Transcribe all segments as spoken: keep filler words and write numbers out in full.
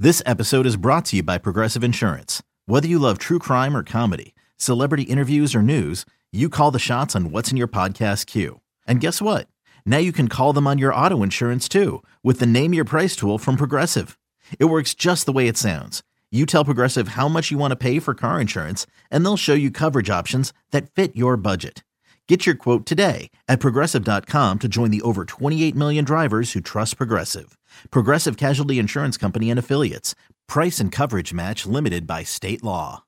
This episode is brought to you by Progressive Insurance. Whether you love true crime or comedy, celebrity interviews or news, you call the shots on what's in your podcast queue. And guess what? Now you can call them on your auto insurance too with the Name Your Price tool from Progressive. It works just the way it sounds. You tell Progressive how much you want to pay for car insurance, and they'll show you coverage options that fit your budget. Get your quote today at progressive dot com to join the over twenty-eight million drivers who trust Progressive. Progressive Casualty Insurance Company and Affiliates. Price and coverage match limited by state law.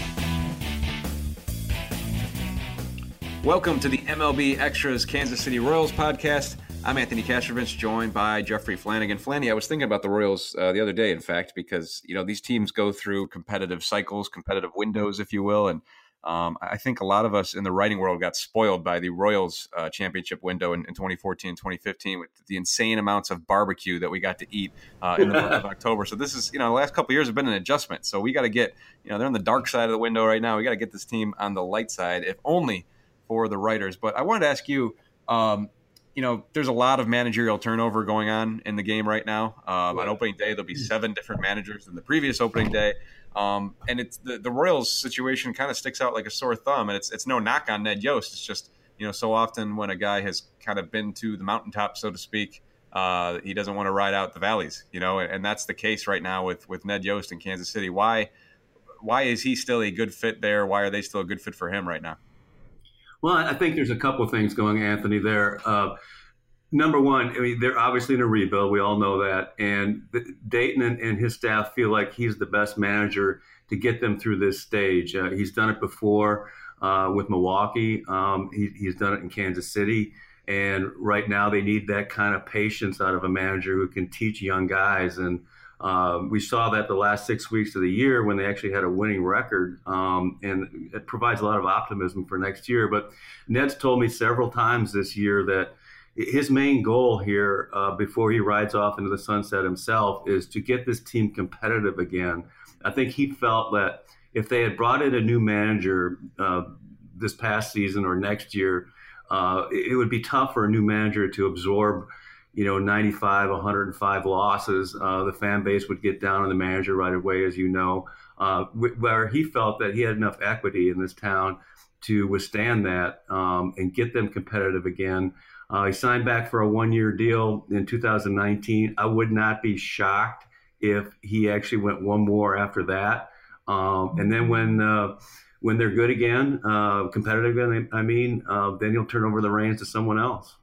Welcome to the M L B Extras Kansas City Royals podcast. I'm Anthony Kastrovich, joined by Jeffrey Flanagan. Flanny, I was thinking about the Royals uh, the other day, in fact, because you know these teams go through competitive cycles, competitive windows, if you will, and um, I think a lot of us in the writing world got spoiled by the Royals uh, championship window in, in twenty fourteen and twenty fifteen with the insane amounts of barbecue that we got to eat uh, in the month of October. So this is, you know, the last couple of years have been an adjustment. So we got to get, you know, they're on the dark side of the window right now. We got to get this team on the light side, if only for the writers. But I wanted to ask you, um, you know, there's a lot of managerial turnover going on in the game right now. Um, on opening day, there'll be seven different managers than the previous opening day. Um, and it's the, the Royals situation kind of sticks out like a sore thumb, and it's it's no knock on Ned Yost. It's just, you know, so often when a guy has kind of been to the mountaintop, so to speak, uh, he doesn't want to ride out the valleys, you know, and, and that's the case right now with, with Ned Yost in Kansas City. Why, why is he still a good fit there? Why are they still a good fit for him right now? Well, I think there's a couple of things going, Anthony, there. Uh, number one, I mean, they're obviously in a rebuild. We all know that. And Dayton and, and his staff feel like he's the best manager to get them through this stage. Uh, he's done it before uh, with Milwaukee. Um, he, he's done it in Kansas City. And right now they need that kind of patience out of a manager who can teach young guys. And Um, we saw that the last six weeks of the year when they actually had a winning record, um, and it provides a lot of optimism for next year. But Ned's told me several times this year that his main goal here uh, before he rides off into the sunset himself is to get this team competitive again. I think he felt that if they had brought in a new manager uh, this past season or next year, uh, it would be tough for a new manager to absorb you know, ninety-five, one hundred five losses. Uh, the fan base would get down on the manager right away, as you know, uh, where he felt that he had enough equity in this town to withstand that um, and get them competitive again. Uh, he signed back for a one-year deal in two thousand nineteen. I would not be shocked if he actually went one more after that. Um, and then when uh, when they're good again, uh, competitive again, I mean, uh, then he'll turn over the reins to someone else.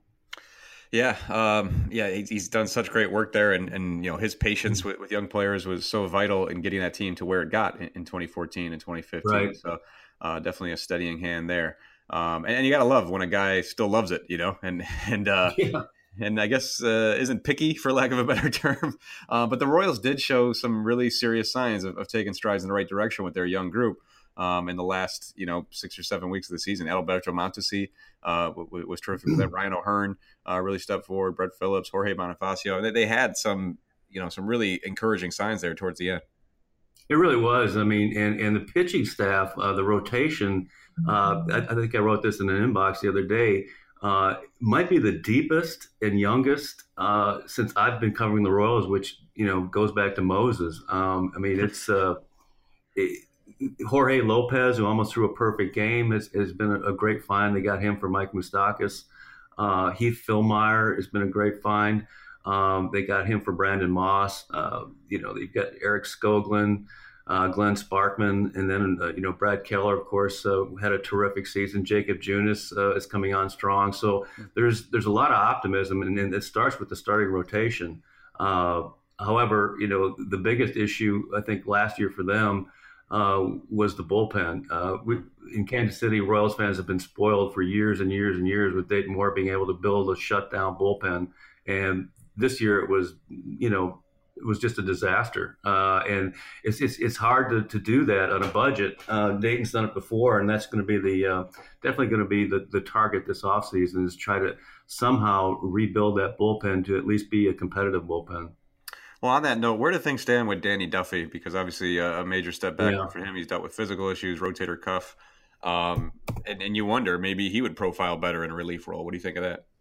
Yeah, um, yeah, he's done such great work there, and, and you know his patience with, with young players was so vital in getting that team to where it got in, in twenty fourteen and twenty fifteen. Right. So uh, definitely a steadying hand there, um, and, and you gotta love when a guy still loves it, you know, and and uh, yeah. and I guess uh, isn't picky for lack of a better term. Uh, but the Royals did show some really serious signs of, of taking strides in the right direction with their young group. Um, in the last, you know, six or seven weeks of the season, Adalberto Mondesi uh, w- was terrific with that. Ryan O'Hearn uh, really stepped forward. Brett Phillips, Jorge Bonifacio. They, they had some, you know, some really encouraging signs there towards the end. It really was. I mean, and, and the pitching staff, uh, the rotation, uh, I, I think I wrote this in an inbox the other day, uh, might be the deepest and youngest uh, since I've been covering the Royals, which, you know, goes back to Moses. Um, I mean, it's uh, it, Jorge Lopez, who almost threw a perfect game, has, has been a, a great find. They got him for Mike Moustakas. Uh, Heath Fillmyer has been a great find. Um, they got him for Brandon Moss. Uh, you know, they've got Eric Skoglund, uh, Glenn Sparkman, and then, uh, you know, Brad Keller, of course, uh, had a terrific season. Jacob Junis uh, is coming on strong. So there's there's a lot of optimism, and, and it starts with the starting rotation. Uh, however, you know, the biggest issue, I think, last year for them uh, was the bullpen. Uh, we, in Kansas City, Royals fans have been spoiled for years and years and years with Dayton Moore being able to build a shutdown bullpen. And this year it was, you know, it was just a disaster. Uh, and it's, it's it's hard to, to do that on a budget. Uh, Dayton's done it before, and that's going to be the uh, definitely going to be the, the target this offseason is try to somehow rebuild that bullpen to at least be a competitive bullpen. Well, on that note, where do things stand with Danny Duffy? Because obviously uh, a major step back yeah. for him. He's dealt with physical issues, rotator cuff. Um, and, and you wonder maybe he would profile better in a relief role. What do you think of that?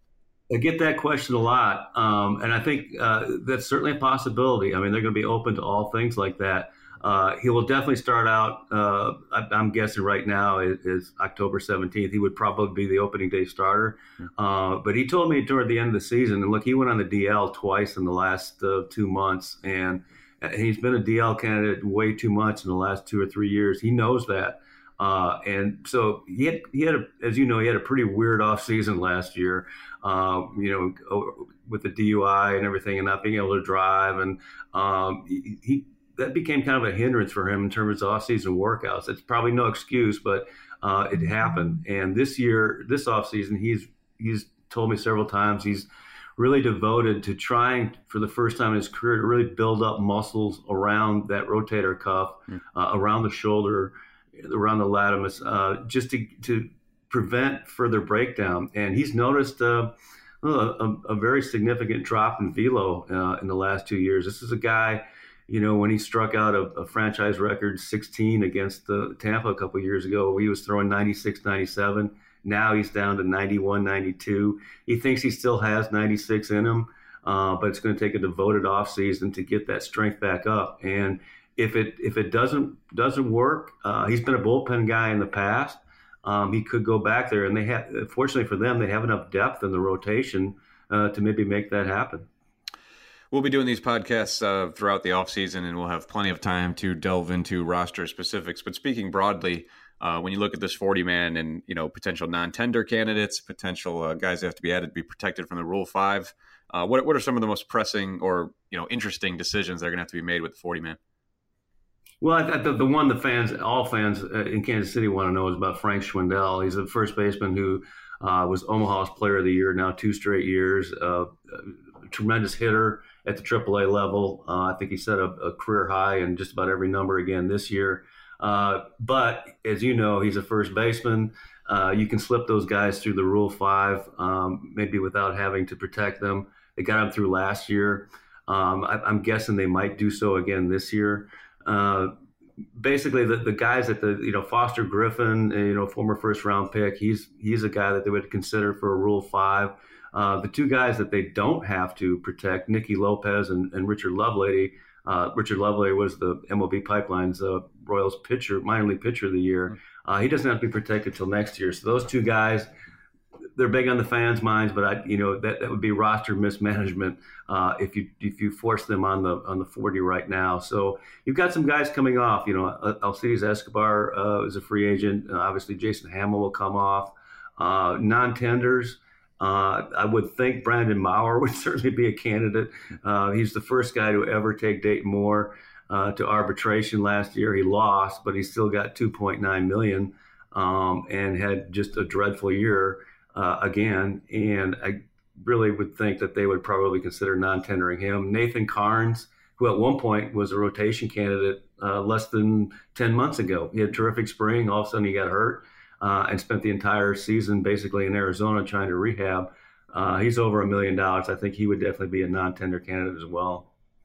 I get that question a lot, um, and I think uh, that's certainly a possibility. I mean, they're going to be open to all things like that. Uh, he will definitely start out, uh, I, I'm guessing right now is, is October seventeenth. He would probably be the opening day starter. Uh, but he told me toward the end of the season, and look, he went on the D L twice in the last uh, two months, and he's been a D L candidate way too much in the last two or three years. He knows that. Uh, and so he had, he had a, as you know, he had a pretty weird off season last year, uh, you know, with the D U I and everything and not being able to drive. And um, he, he that became kind of a hindrance for him in terms of off season workouts. It's probably no excuse, but uh, it happened. And this year, this off season, he's, he's told me several times he's really devoted to trying for the first time in his career to really build up muscles around that rotator cuff, mm. uh, around the shoulder, around the latimus, uh, just to, to prevent further breakdown. And he's noticed uh, a, a very significant drop in velo uh, in the last two years. This is a guy, you know, when he struck out a, a franchise record sixteen against the Tampa a couple of years ago, he was throwing ninety-six, ninety-seven. Now he's down to ninety-one, ninety-two. He thinks he still has ninety-six in him, uh, but it's going to take a devoted offseason to get that strength back up. And If it if it doesn't doesn't work, uh, he's been a bullpen guy in the past. Um, he could go back there, and they have. Fortunately for them, they have enough depth in the rotation uh, to maybe make that happen. We'll be doing these podcasts uh, throughout the offseason, and we'll have plenty of time to delve into roster specifics. But speaking broadly, uh, when you look at this forty man and you know potential non-tender candidates, potential uh, guys that have to be added to be protected from the Rule Five, uh, what what are some of the most pressing or you know interesting decisions that are going to have to be made with the forty man? Well, I the, the one the fans, all fans in Kansas City want to know is about Frank Schwindel. He's a first baseman who uh, was Omaha's Player of the Year now two straight years. Uh, a tremendous hitter at the triple A level. Uh, I think he set a, a career high in just about every number again this year. Uh, but as you know, he's a first baseman. Uh, you can slip those guys through the Rule Five, um, maybe without having to protect them. They got him through last year. Um, I, I'm guessing they might do so again this year. Uh, basically, the, the guys at the, you know, Foster Griffin, you know, former first round pick, he's he's a guy that they would consider for a Rule Five. Uh, the two guys that they don't have to protect, Nicky Lopez and, and Richard Lovelady. Uh, Richard Lovelady was the M L B Pipeline's uh, Royals pitcher, minor league pitcher of the year. Uh, he doesn't have to be protected till next year. So those two guys, they're big on the fans' minds, but I, you know, that, that would be roster mismanagement uh, if you if you force them on the on the forty right now. So you've got some guys coming off. You know, Alcides Escobar uh, is a free agent. Uh, obviously, Jason Hamill will come off. Uh, non-tenders. Uh, I would think Brandon Maurer would certainly be a candidate. Uh, he's the first guy to ever take Dayton Moore uh, to arbitration last year. He lost, but he still got two point nine million dollars um, and had just a dreadful year. Uh, again, and I really would think that they would probably consider non-tendering him. Nathan Carnes, who at one point was a rotation candidate uh, less than ten months ago. He had a terrific spring. All of a sudden he got hurt uh, and spent the entire season basically in Arizona trying to rehab. Uh, he's over a million dollars. I think he would definitely be a non-tender candidate as well.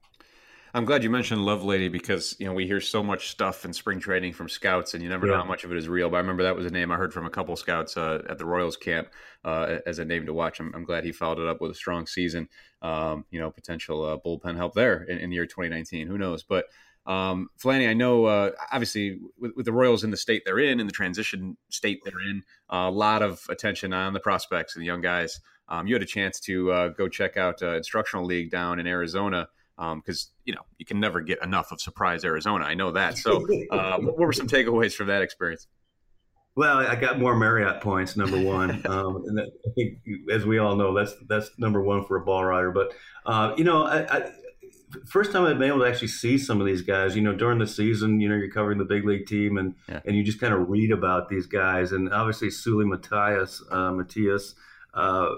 I'm glad you mentioned Lovelady because, you know, we hear so much stuff in spring training from scouts and you never yeah. know how much of it is real. But I remember that was a name I heard from a couple scouts uh, at the Royals camp uh, as a name to watch. I'm, I'm glad he followed it up with a strong season, um, you know, potential uh, bullpen help there in, in the year twenty nineteen. Who knows? But um, Flanny, I know uh, obviously with, with the Royals in the state they're in, in the transition state they're in, uh, a lot of attention on the prospects and the young guys. Um, you had a chance to uh, go check out uh, Instructional League down in Arizona. Because, um, you know, you can never get enough of Surprise Arizona. I know that. So uh, what were some takeaways from that experience? Well, I got more Marriott points, number one. um, and that, I think, as we all know, that's that's number one for a ball rider. But, uh, you know, I, I, first time I've been able to actually see some of these guys, you know, during the season, you know, you're covering the big league team and, yeah. and you just kind of read about these guys. And obviously, Sully Matthias, uh, Matthias uh,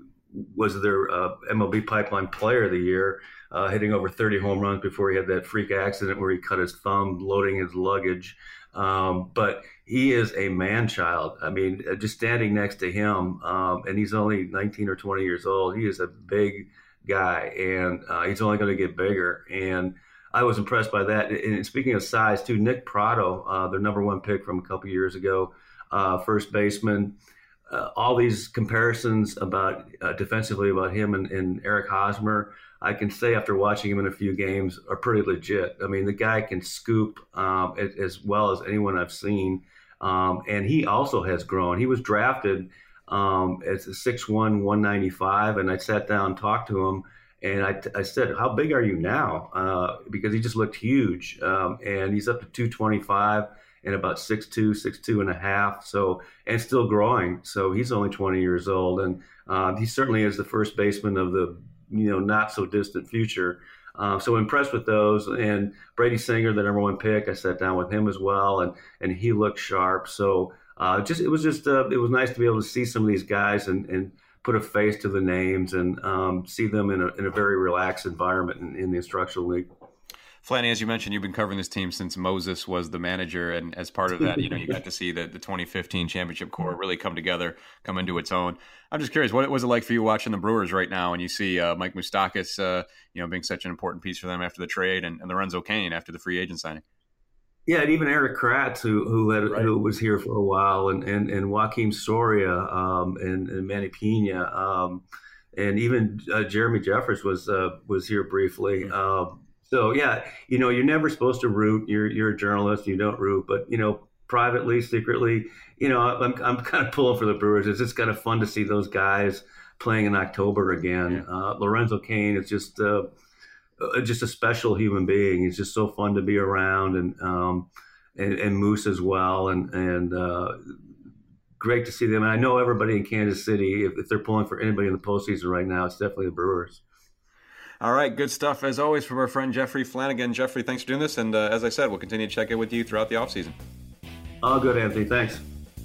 was their uh, M L B Pipeline Player of the Year. Uh, hitting over thirty home runs before he had that freak accident where he cut his thumb loading his luggage. Um, but he is a man-child. I mean, just standing next to him, um, and he's only nineteen or twenty years old, he is a big guy, and uh, he's only going to get bigger. And I was impressed by that. And speaking of size, too, Nick Prado, uh, their number one pick from a couple years ago, uh, first baseman, uh, all these comparisons about uh, defensively about him and, and Eric Hosmer, I can say after watching him in a few games, are pretty legit. I mean, the guy can scoop um, as, as well as anyone I've seen. Um, and he also has grown. He was drafted um, as a six one, one ninety-five, and I sat down and talked to him, and I, I said, how big are you now? Uh, because he just looked huge. Um, and he's up to two twenty-five and about six two, six two and a half, so, and still growing. So he's only twenty years old, and uh, he certainly is the first baseman of the you know not so distant future. Uh, so impressed with those. And Brady Singer, the number one pick, I sat down with him as well, and and he looked sharp. So uh, just it was just uh, it was nice to be able to see some of these guys and, and put a face to the names and um, see them in a in a very relaxed environment in, in the instructional league. Flanny, as you mentioned, you've been covering this team since Moses was the manager, and as part of that, you know, you got to see the, the twenty fifteen championship core really come together, come into its own. I'm just curious, what was it like for you watching the Brewers right now, and you see uh, Mike Moustakas, uh, you know, being such an important piece for them after the trade, and, and Lorenzo Cain after the free agent signing? Yeah, and even Eric Kratz, who who, had, right. who was here for a while, and and, and Joaquim Soria, um, and, and Manny Pena, um, and even uh, Jeremy Jeffress was uh, was here briefly. Mm-hmm. Um, So, yeah, you know, you're never supposed to root. You're you're a journalist. You don't root. But, you know, privately, secretly, you know, I'm I'm kind of pulling for the Brewers. It's just kind of fun to see those guys playing in October again. Yeah. Uh, Lorenzo Cain is just uh, just a special human being. He's just so fun to be around, and um, and, and Moose as well. And, and uh, great to see them. And I know everybody in Kansas City, if, if they're pulling for anybody in the postseason right now, it's definitely the Brewers. All right, good stuff as always from our friend Jeffrey Flanagan. Jeffrey, thanks for doing this, and uh, as I said, we'll continue to check in with you throughout the offseason. Oh, good, Anthony. Thanks.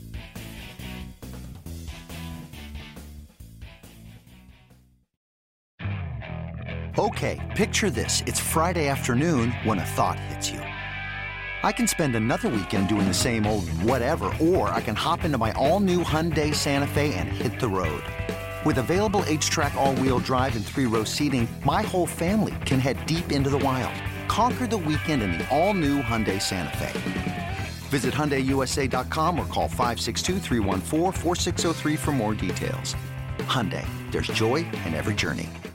Okay, picture this. It's Friday afternoon when a thought hits you. I can spend another weekend doing the same old whatever, or I can hop into my all-new Hyundai Santa Fe and hit the road. With available H-Track all-wheel drive and three-row seating, my whole family can head deep into the wild. Conquer the weekend in the all-new Hyundai Santa Fe. Visit Hyundai U S A dot com or call five six two, three one four, four six zero three for more details. Hyundai, there's joy in every journey.